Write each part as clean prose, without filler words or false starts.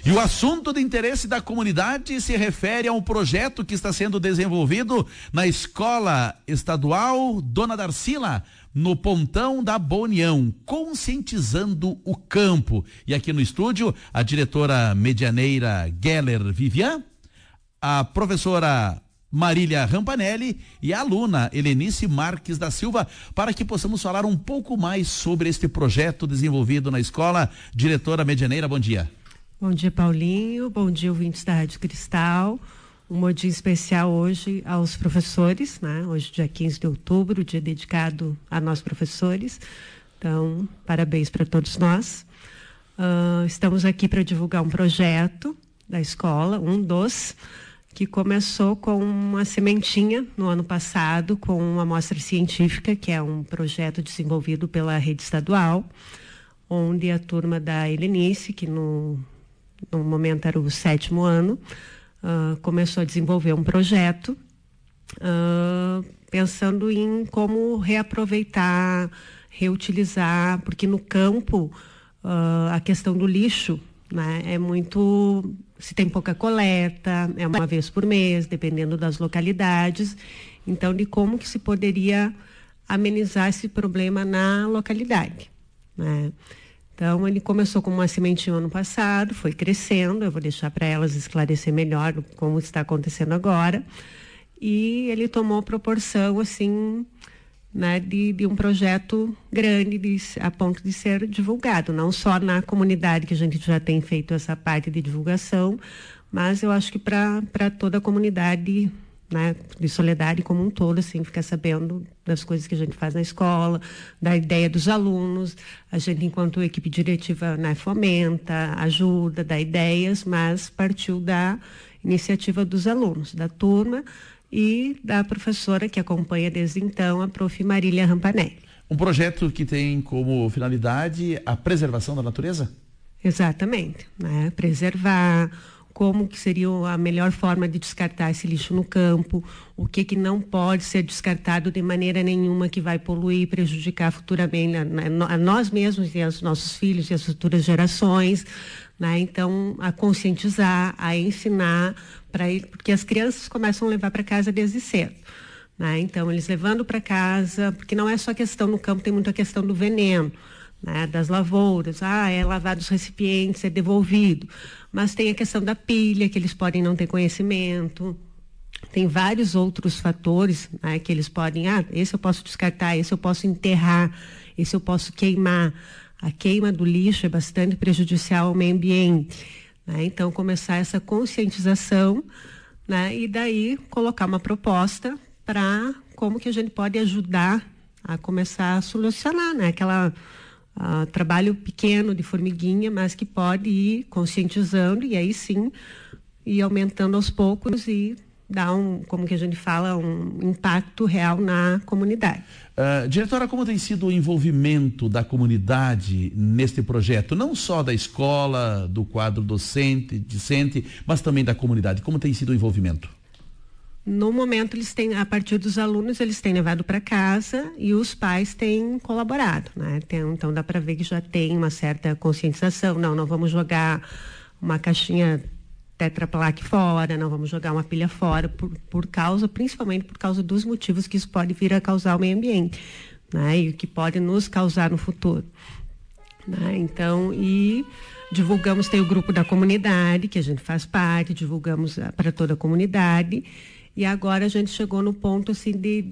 E o assunto de interesse da comunidade se refere a um projeto que está sendo desenvolvido na Escola Estadual Dona Darcila, no Pontão da Boa União, conscientizando o campo. E aqui no estúdio, a diretora medianeira Geller Vivian, a professora Marília Rampanelli e a aluna Helenice Marques da Silva, para que possamos falar um pouco mais sobre este projeto desenvolvido na escola. Diretora medianeira, bom dia. Bom dia, Paulinho. Bom dia, ouvintes da Rádio Cristal. Um bom dia especial hoje aos professores, né? Hoje, dia 15 de outubro, dia dedicado a nós professores. Então, parabéns para todos nós. Estamos aqui para divulgar um projeto da escola, que começou com uma sementinha no ano passado, com uma amostra científica, que é um projeto desenvolvido pela rede estadual, onde a turma da Helenice, que no momento era o 7º ano, começou a desenvolver um projeto pensando em como reaproveitar, reutilizar, porque no campo a questão do lixo, né, é muito... Se tem pouca coleta, é uma vez por mês, dependendo das localidades. Então, de como que se poderia amenizar esse problema na localidade, né? Então, ele começou com uma sementinha ano passado, foi crescendo, eu vou deixar para elas esclarecer melhor como está acontecendo agora. E ele tomou proporção, assim, né, de um projeto grande a ponto de ser divulgado, não só na comunidade, que a gente já tem feito essa parte de divulgação, mas eu acho que para toda a comunidade, né, de Soledade como um todo, assim, ficar sabendo das coisas que a gente faz na escola, da ideia dos alunos. A gente, enquanto equipe diretiva, né, fomenta, ajuda, dá ideias, mas partiu da iniciativa dos alunos, da turma, e da professora que acompanha desde então, a prof. Marília Rampanelli. Um projeto que tem como finalidade a preservação da natureza? Exatamente, né? Preservar, como que seria a melhor forma de descartar esse lixo no campo, o que não pode ser descartado de maneira nenhuma que vai poluir e prejudicar futuramente a nós mesmos e aos nossos filhos e as futuras gerações, né? Então, a conscientizar, a ensinar, porque as crianças começam a levar para casa desde cedo, né? Então, eles levando para casa, porque não é só questão no campo, tem muita questão do veneno, né, das lavouras, é lavado os recipientes, é devolvido, mas tem a questão da pilha, que eles podem não ter conhecimento, tem vários outros fatores, né, que eles podem, esse eu posso descartar, esse eu posso enterrar, esse eu posso queimar. A queima do lixo é bastante prejudicial ao meio ambiente, né? Então, começar essa conscientização, né, e daí colocar uma proposta para como que a gente pode ajudar a começar a solucionar, né, trabalho pequeno de formiguinha, mas que pode ir conscientizando e aí sim ir aumentando aos poucos e dar como que a gente fala, um impacto real na comunidade. Diretora, como tem sido o envolvimento da comunidade neste projeto, não só da escola, do quadro discente, mas também da comunidade? Como tem sido o envolvimento? No momento, eles têm, a partir dos alunos, eles têm levado para casa e os pais têm colaborado, né? Então, dá para ver que já tem uma certa conscientização. Não vamos jogar uma caixinha Tetra Pak fora, não vamos jogar uma pilha fora, principalmente por causa dos motivos que isso pode vir a causar ao meio ambiente, né? E o que pode nos causar no futuro, né? Então, divulgamos, tem o grupo da comunidade, que a gente faz parte, divulgamos para toda a comunidade. E agora a gente chegou no ponto, assim,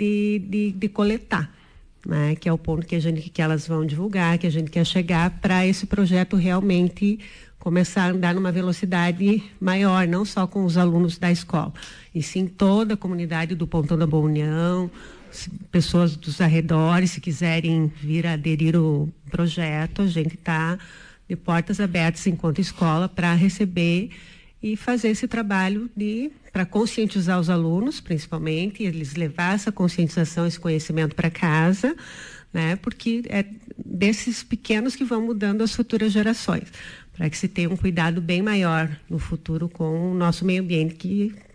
de coletar, né? Que é o ponto que elas vão divulgar, que a gente quer chegar para esse projeto realmente começar a andar numa velocidade maior, não só com os alunos da escola, e sim toda a comunidade do Pontão da Boa União, pessoas dos arredores, se quiserem vir aderir ao projeto, a gente está de portas abertas enquanto escola para receber e fazer esse trabalho para conscientizar os alunos, principalmente, eles levar essa conscientização, esse conhecimento para casa, né? Porque é desses pequenos que vão mudando as futuras gerações, para que se tenha um cuidado bem maior no futuro com o nosso meio ambiente, que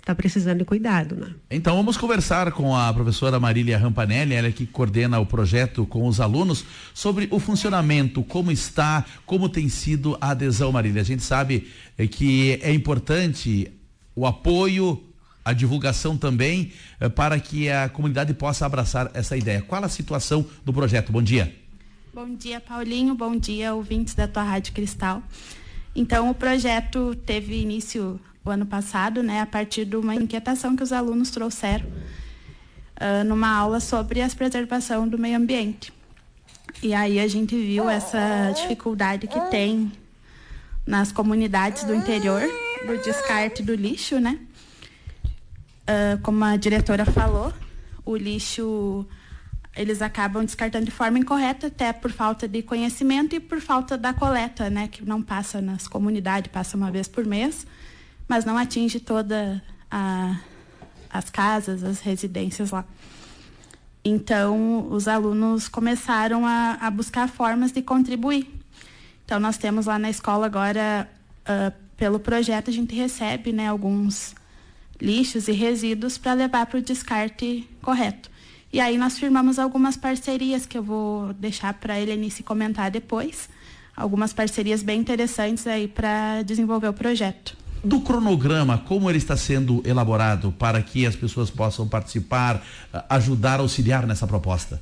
está precisando de cuidado, né? Então vamos conversar com a professora Marília Rampanelli, ela que coordena o projeto com os alunos, sobre o funcionamento, como tem sido a adesão, Marília. A gente sabe que é importante o apoio, a divulgação também, para que a comunidade possa abraçar essa ideia. Qual a situação do projeto? Bom dia. Bom dia, Paulinho. Bom dia, ouvintes da tua Rádio Cristal. Então, o projeto teve início o ano passado, né, a partir de uma inquietação que os alunos trouxeram numa aula sobre a preservação do meio ambiente. E aí a gente viu essa dificuldade que tem nas comunidades do interior do descarte do lixo, né? Como a diretora falou, o lixo eles acabam descartando de forma incorreta, até por falta de conhecimento e por falta da coleta, né? Que não passa nas comunidades, passa uma vez por mês, mas não atinge toda as casas, as residências lá. Então, os alunos começaram a buscar formas de contribuir. Então, nós temos lá na escola agora, pelo projeto, a gente recebe, né, alguns lixos e resíduos para levar para o descarte correto. E aí nós firmamos algumas parcerias que eu vou deixar para a Helenice comentar depois. Algumas parcerias bem interessantes aí para desenvolver o projeto. Do cronograma, como ele está sendo elaborado para que as pessoas possam participar, ajudar, auxiliar nessa proposta?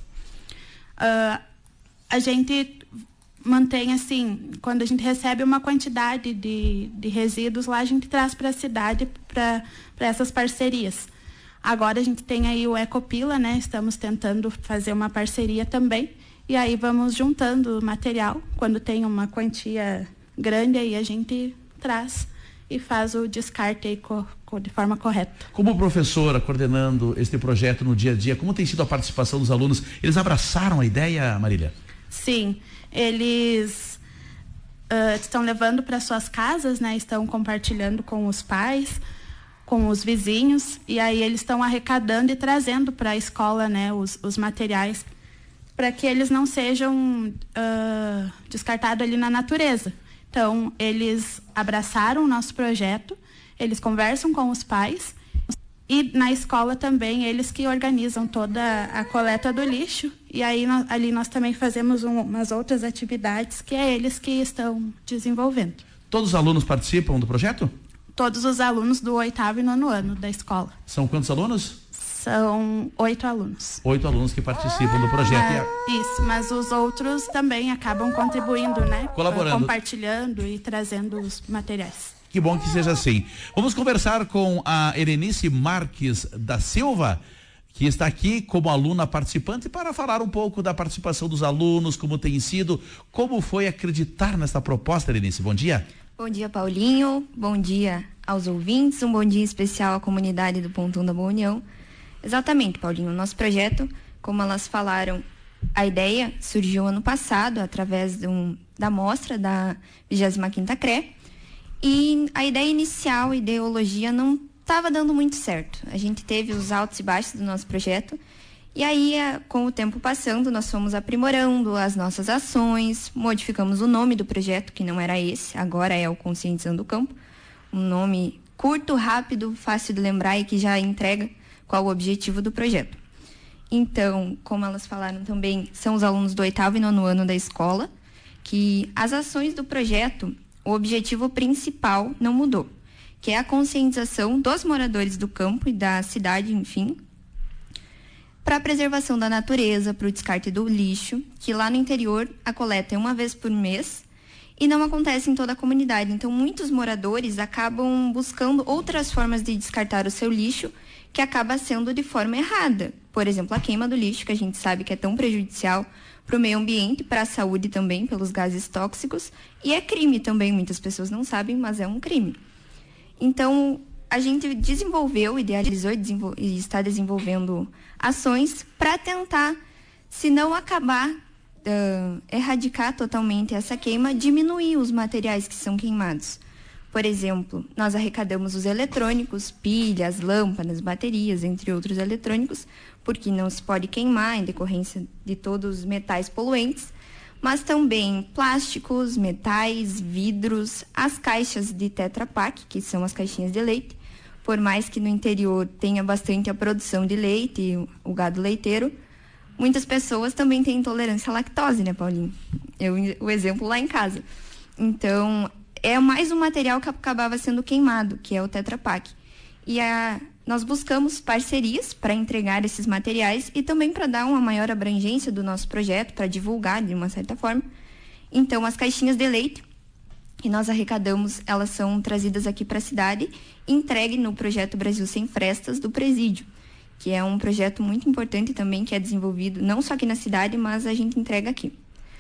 A gente mantém assim, quando a gente recebe uma quantidade de resíduos lá, a gente traz para a cidade para essas parcerias. Agora a gente tem aí o Ecopila, né? Estamos tentando fazer uma parceria também. E aí vamos juntando material. Quando tem uma quantia grande, aí a gente traz e faz o descarte aí de forma correta. Como professora, coordenando este projeto no dia a dia, como tem sido a participação dos alunos? Eles abraçaram a ideia, Marília? Sim, eles estão levando para suas casas, né? Estão compartilhando com os pais, com os vizinhos, e aí eles estão arrecadando e trazendo para a escola, né, os materiais, para que eles não sejam descartados ali na natureza. Então, eles abraçaram o nosso projeto, eles conversam com os pais, e na escola também, eles que organizam toda a coleta do lixo, e aí ali nós também fazemos umas outras atividades que é eles que estão desenvolvendo. Todos os alunos participam do projeto? Todos os alunos do 8º e 9º ano da escola. São quantos alunos? São 8 alunos. 8 alunos que participam do projeto. Isso, mas os outros também acabam contribuindo, né? Colaborando. Compartilhando e trazendo os materiais. Que bom que seja assim. Vamos conversar com a Helenice Marques da Silva, que está aqui como aluna participante, para falar um pouco da participação dos alunos, como tem sido, como foi acreditar nessa proposta, Helenice. Bom dia. Bom dia, Paulinho. Bom dia aos ouvintes. Um bom dia especial à comunidade do Pontão da Boa União. Exatamente, Paulinho. O nosso projeto, como elas falaram, a ideia surgiu ano passado através da mostra da 25ª CRE. E a ideia inicial, a ideologia, não estava dando muito certo. A gente teve os altos e baixos do nosso projeto. E aí, com o tempo passando, nós fomos aprimorando as nossas ações, modificamos o nome do projeto, que não era esse, agora é o Conscientizando o Campo. Um nome curto, rápido, fácil de lembrar e que já entrega qual o objetivo do projeto. Então, como elas falaram também, são os alunos do 8º e 9º ano da escola, que as ações do projeto, o objetivo principal não mudou, que é a conscientização dos moradores do campo e da cidade, enfim, para a preservação da natureza, para o descarte do lixo, que lá no interior a coleta é uma vez por mês e não acontece em toda a comunidade. Então, muitos moradores acabam buscando outras formas de descartar o seu lixo, que acaba sendo de forma errada. Por exemplo, a queima do lixo, que a gente sabe que é tão prejudicial para o meio ambiente, para a saúde também, pelos gases tóxicos, e é crime também, muitas pessoas não sabem, mas é um crime. Então, a gente desenvolveu, idealizou e está desenvolvendo ações para tentar, se não acabar, erradicar totalmente essa queima, diminuir os materiais que são queimados. Por exemplo, nós arrecadamos os eletrônicos, pilhas, lâmpadas, baterias, entre outros eletrônicos, porque não se pode queimar em decorrência de todos os metais poluentes, mas também plásticos, metais, vidros, as caixas de Tetra Pak, que são as caixinhas de leite, por mais que no interior tenha bastante a produção de leite, o gado leiteiro, muitas pessoas também têm intolerância à lactose, né, Paulinho? O exemplo lá em casa. Então, é mais um material que acabava sendo queimado, que é o Tetra Pak. E nós buscamos parcerias para entregar esses materiais e também para dar uma maior abrangência do nosso projeto, para divulgar de uma certa forma. Então, as caixinhas de leite que nós arrecadamos, elas são trazidas aqui para a cidade e entregues no projeto Brasil Sem Frestas do Presídio, que é um projeto muito importante também, que é desenvolvido não só aqui na cidade, mas a gente entrega aqui.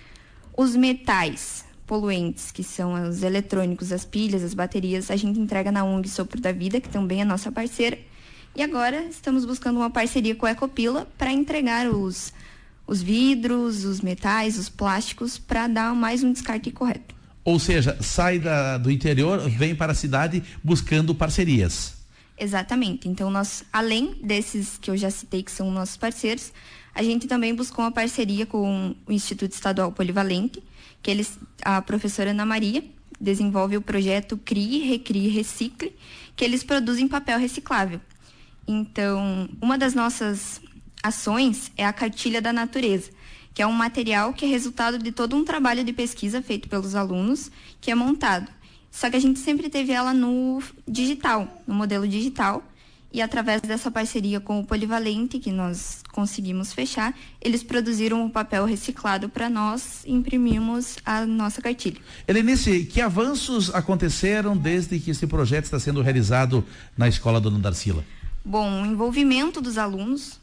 Os metais poluentes, que são os eletrônicos, as pilhas, as baterias, a gente entrega na ONG Sopro da Vida, que também é nossa parceira. E agora estamos buscando uma parceria com a Ecopila para entregar os vidros, os metais, os plásticos, para dar mais um descarte correto. Ou seja, sai do interior, vem para a cidade buscando parcerias. Exatamente. Então, nós, além desses que eu já citei, que são nossos parceiros, a gente também buscou uma parceria com o Instituto Estadual Polivalente, que a professora Ana Maria desenvolve o projeto CRIE, Recrie, Recicle, que eles produzem papel reciclável. Então, uma das nossas ações é a Cartilha da Natureza, que é um material que é resultado de todo um trabalho de pesquisa feito pelos alunos, que é montado. Só que a gente sempre teve ela no digital, no modelo digital, e através dessa parceria com o Polivalente, que nós conseguimos fechar, eles produziram o papel reciclado para nós imprimirmos a nossa cartilha. Helenice, que avanços aconteceram desde que esse projeto está sendo realizado na Escola Dona Darcila? Bom, o envolvimento dos alunos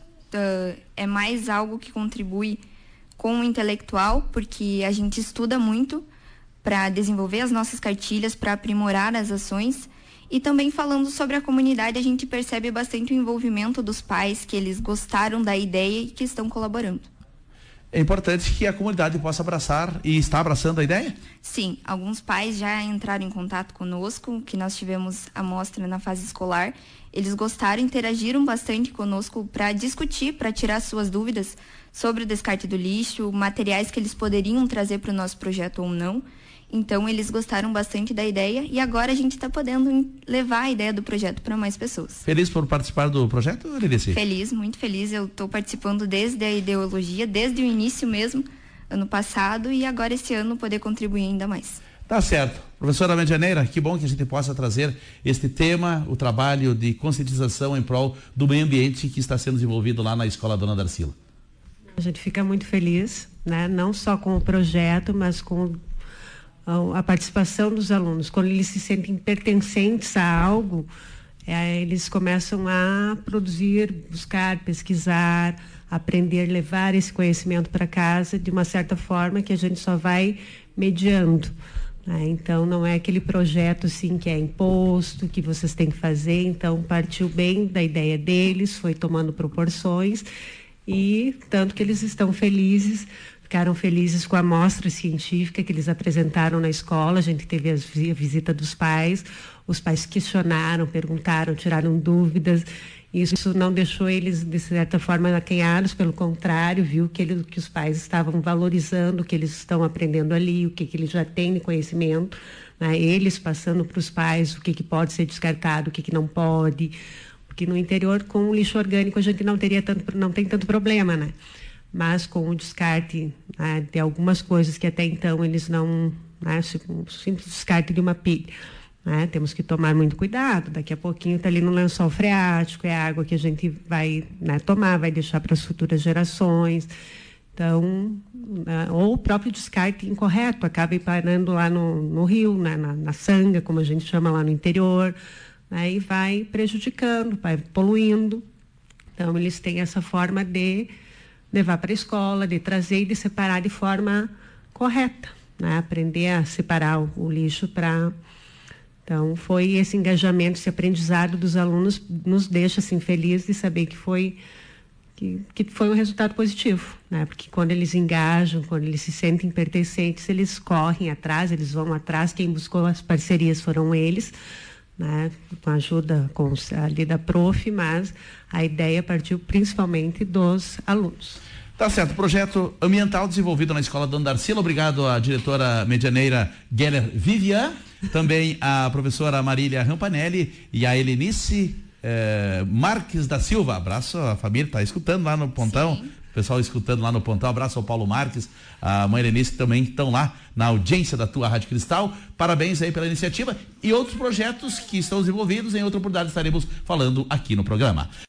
é mais algo que contribui com o intelectual, porque a gente estuda muito para desenvolver as nossas cartilhas, para aprimorar as ações. E também falando sobre a comunidade, a gente percebe bastante o envolvimento dos pais, que eles gostaram da ideia e que estão colaborando. É importante que a comunidade possa abraçar e está abraçando a ideia? Sim, alguns pais já entraram em contato conosco, que nós tivemos a mostra na fase escolar. Eles gostaram, interagiram bastante conosco para discutir, para tirar suas dúvidas sobre o descarte do lixo, materiais que eles poderiam trazer para o nosso projeto ou não. Então, eles gostaram bastante da ideia e agora a gente está podendo levar a ideia do projeto para mais pessoas. Feliz por participar do projeto, Lilici? Feliz, muito feliz. Eu estou participando desde a ideologia, desde o início mesmo, ano passado, e agora esse ano poder contribuir ainda mais. Tá certo. Professora Medianeira, que bom que a gente possa trazer este tema, o trabalho de conscientização em prol do meio ambiente que está sendo desenvolvido lá na Escola Dona Darcila. A gente fica muito feliz, né? Não só com o projeto, mas com a participação dos alunos. Quando eles se sentem pertencentes a algo, eles começam a produzir, buscar, pesquisar, aprender, levar esse conhecimento para casa de uma certa forma que a gente só vai mediando. Então, não é aquele projeto assim que é imposto, que vocês têm que fazer. Então, partiu bem da ideia deles, foi tomando proporções e tanto que eles estão felizes. Ficaram felizes com a amostra científica que eles apresentaram na escola. A gente teve a visita dos pais. Os pais questionaram, perguntaram, tiraram dúvidas. Isso não deixou eles, de certa forma, acanhados. Pelo contrário, viu que os pais estavam valorizando o que eles estão aprendendo ali, o que eles já têm de conhecimento, né? Eles passando para os pais o que pode ser descartado, o que não pode. Porque no interior, com o lixo orgânico, a gente não tem tanto problema, né? Mas com o descarte, né, de algumas coisas que até então eles não, né, o simples descarte de uma pilha, né, temos que tomar muito cuidado. Daqui a pouquinho está ali no lençol freático, é água que a gente vai, né, tomar, vai deixar para as futuras gerações. Então, ou o próprio descarte incorreto, acaba parando lá no rio, né, na sanga, como a gente chama lá no interior, né, e vai prejudicando, vai poluindo. Então, eles têm essa forma de levar para a escola, de trazer e de separar de forma correta, né? Aprender a separar o lixo para... Então, foi esse engajamento, esse aprendizado dos alunos nos deixa assim felizes de saber que foi um resultado positivo, né? Porque quando eles engajam, quando eles se sentem pertencentes, eles correm atrás, eles vão atrás. Quem buscou as parcerias foram eles, né? Com a ajuda ali da prof, mas a ideia partiu principalmente dos alunos. Tá certo, projeto ambiental desenvolvido na Escola Dona Darcila. Obrigado à diretora medianeira Geller Vivian também a professora Marília Rampanelli e a Helenice Marques da Silva. Abraço, a família está escutando lá no Pontão. Sim. O pessoal escutando lá no Pontão, abraço ao Paulo Marques, a mãe Helenice, que também estão lá na audiência da tua Rádio Cristal. Parabéns aí pela iniciativa e outros projetos que estão desenvolvidos. Em outra oportunidade estaremos falando aqui no programa.